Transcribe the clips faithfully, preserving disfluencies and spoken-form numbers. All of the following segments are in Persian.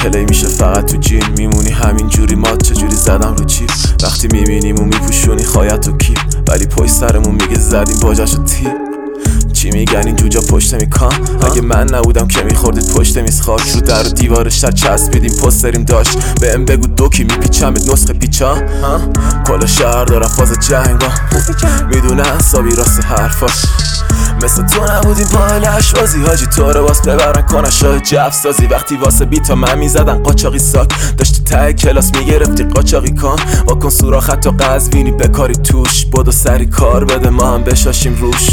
پلی میشه فقط تو جیم میمونی همین جوری مات چجوری زدم رو چیپ وقتی میبینیم و میپوشونی خایت و کیپ ولی پشت سرمون میگه زدیم باجش و تیپ چی میگن این جوجا پشت میکام اگه من نبودم که میخوردید پشت میز خاک رو در و دیوارش شد چسبیدیم پستریم داشت به ام بگو دوکی میپیچم به نسخه پیچا کل شهر دارم فاز جنگا میدونه حسابی راست حرفاش مثل تو نبودیم پای لشبازی حاجی تو رو باز ببرن کنن شاه جف سازی وقتی واسه بیتا من میزدن قاچاقی ساک داشتی ته کلاس میگرفتی قاچاقی کان واکن سوراخ حتی قزوینی بکاری توش بدو سری کار بده ما هم بشاشیم روش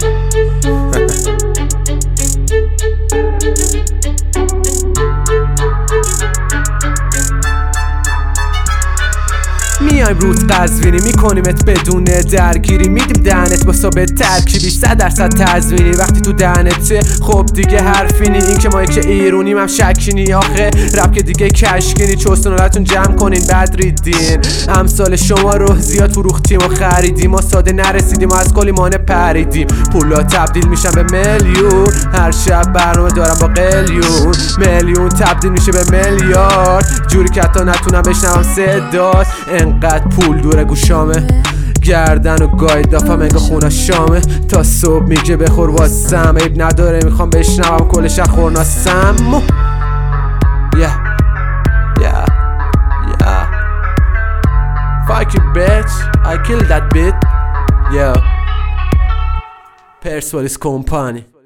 میایم روز قزوینی میکنیمت بدون درگیری میدیم دهنت با ثابت ترکیبی صد درصد تزوینی وقتی تو دهنته خب دیگه حرفینی این که ما که ایرونیم هم شکینی آخه رب که دیگه کشکینی چوستونالتون جمع کنین بعد ریدین امثال شما رو زیاد فروختیم و خریدیم ما ساده نرسیدیم و از کلیمانه پریدیم پولا تبدیل میشن به میلیون هر شب برنامه دارم با قلیون میلیون تبدیل میشه به میلیارد جوری که حتی نتونم بشنوم صدات انقدر پول دوره گوشامه گردن و گاید دافم انگا خونه شامه تا صبح میگه بخور واسم عیب نداره میخوام بشنوم کل شب خورناسم yeah yeah yeah fuck you bitch I killed that bitch yeah Persepolis Company